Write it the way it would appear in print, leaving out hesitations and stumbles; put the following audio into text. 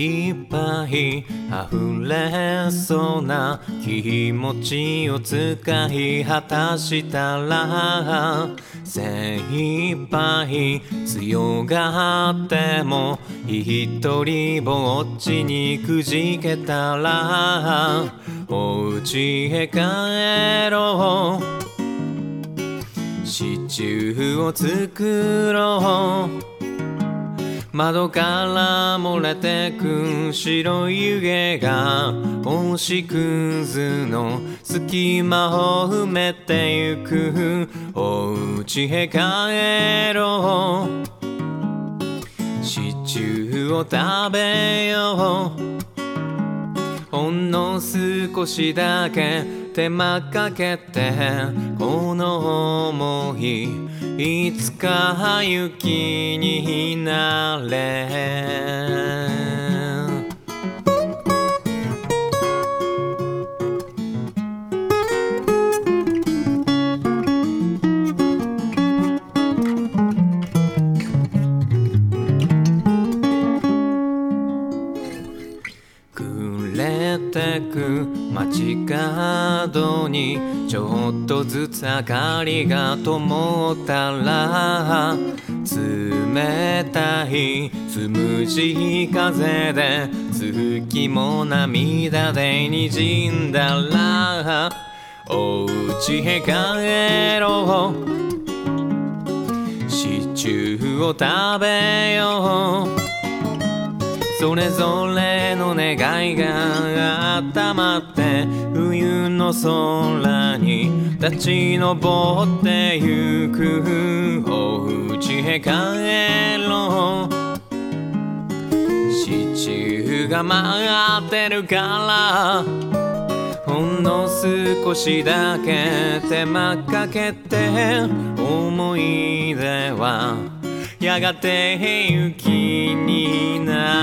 いっぱい溢れそうな気持ちを使い果たしたら、精一杯強がっても一人ぼっちにくじけたら、お家へ帰ろう、シチューを作ろう、窓から漏れてく白い湯気が星屑の隙間を埋めてゆく。お家へ帰ろう、シチューを食べよう、ほんの少しだけ手間かけてこの想いいつか雪になれ。暮れてく街角にちょっとずつ明かりが灯ったら、冷たいつむじ風で月も涙で滲んだら、お家へ帰ろう、シチューを食べよう、それぞれの願いが温まって冬の空に立ち上ってゆく。お家へ帰ろう、シチューが待ってるから、ほんの少しだけ手間かけて思い出はやがて雪になる。